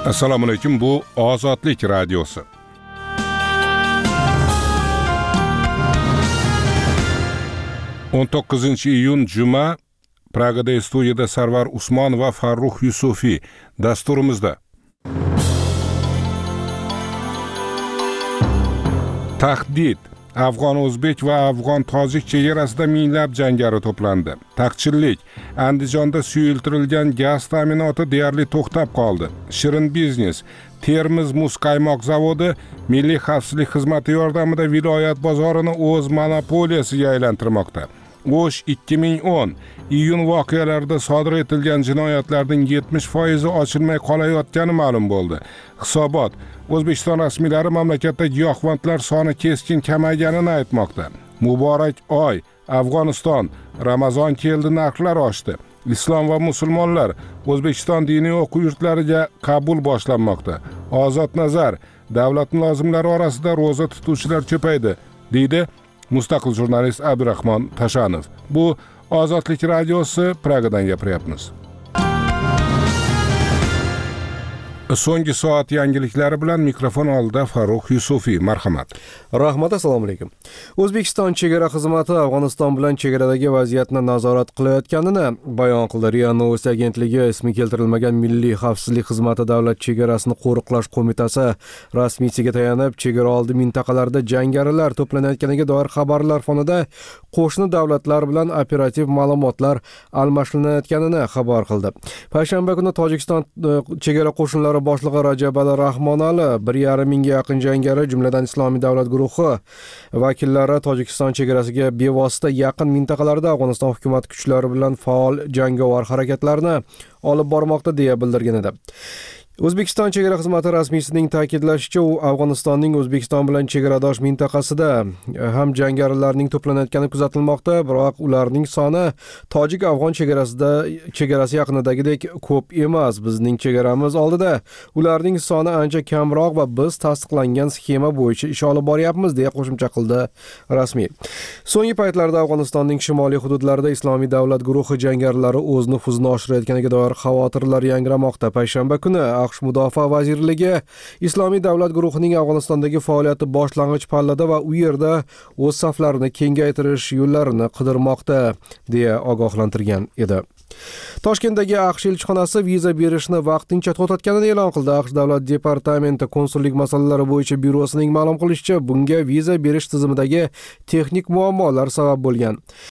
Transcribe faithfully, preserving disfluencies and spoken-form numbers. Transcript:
Assalomu alaykum, bu Ozodlik radiosi. o'n to'qqizinchi iyun juma, Pragada studiyada Sarvar Usmon va Farruh Yusufiy dasturimizda. Tahdid. Afg'on o'zbek va afg'on tojik chegarasida minglab jangari to'plandi. Taqchillik. Andijonda suyultirilgan gaz ta'minoti deyarli to'xtab qoldi. Shirin biznes. Termiz muz qaymoq zavodi Milliy xavfsizlik xizmati yordamida viloyat bozorini o'z monopoliyasiga aylantirmoqda. O'sh ikki ming o'n iyun voqealarida sodir etilgan jinoyatlarning yetmish foizi ochilmay qolayotgani ma'lum bo'ldi. Hisobot. O'zbekiston rasmiylari mamlakatda giyohvandlar soni keskin kamayganini aytmoqda. Muborak oy. Afg'oniston. Ramazon keldi, narxlar oshdi. Islom va musulmonlar O'zbekiston diniy o'quv yurtlariga qabul boshlanmoqda. Ozod nazar. Davlat mulozimlari orasida ro'za tutuvchilar ko'paydi, deydi mustaqil jurnalist Abdurahmon Tashanov. Bu Ozodlik radiosi, Pragadan gapiryapmiz. So'nggi soat yangiliklari bilan mikrofon oldida Farruh Yusufiy. Marhamat. Rahmat, assalomu alaykum. O'zbekiston chegara xizmati Afg'oniston bilan chegaradagi vaziyatni nazorat qilayotganini bayon qildi. RIA Novosti agentligi ismi keltirilmagan Milliy xavfsizlik xizmati davlat chegarasini qo'riqlash qo'mitasi rasmiysiga tayanib, chegara oldi mintaqalarida jangarilar to'planayotganiga doir xabarlar fonida qo'shni davlatlar bilan operativ ma'lumotlar almashlanayotganini xabar qildi. Payshanba kuni Tojikiston chegara qo'shinlari boshlig'i Rajabali Rahmonali bir yarim mingga yaqin jangari, jumladan Islomiy davlat guruhi vakillari Tojikiston chegarasiga bevosita yaqin mintaqalarda Afg'oniston hukumat kuchlari bilan faol jangovar harakatlarni olib bormoqda deya bildirgan edi. O'zbekiston chegara xizmati rasmiysining ta'kidlashicha, u Afg'onistonning O'zbekiston bilan chegaradosh mintaqasida ham jangarilarning to'planayotgani kuzatilmoqda, biroq ularning soni tojik-afg'on chegarasida chegarasi yaqinidagidek ko'p emas. Bizning chegaramiz oldida ularning soni ancha kamroq va biz tasdiqlangan sxema bo'yicha ish olib boryapmiz, deya qo'shimcha qildi rasmiy. So'nggi paytlarda Afg'onistonning shimoliy hududlarida Islomiy davlat guruhi jangarilari o'z nufuzini oshirayotganiga doir xavotirlar yangramoqda. Payshanba kuni AQSh Mudofaa vazirligi Islomiy davlat guruhining Afg'onistondagi faoliyati boshlang'ich pallada va u yerda o'z saflarini kengaytirish yo'llarini qidirmoqda, deya ogohlantirgan edi. Toshkentdagi AQSh elchixonasi viza berishni vaqtincha to'xtatganini e'lon qildi. AQSh davlat departamenti konsullik masalalari bo'yicha byurosining ma'lum qilishicha, bunga viza berish tizimidagi texnik muammolar sabab bo'lgan.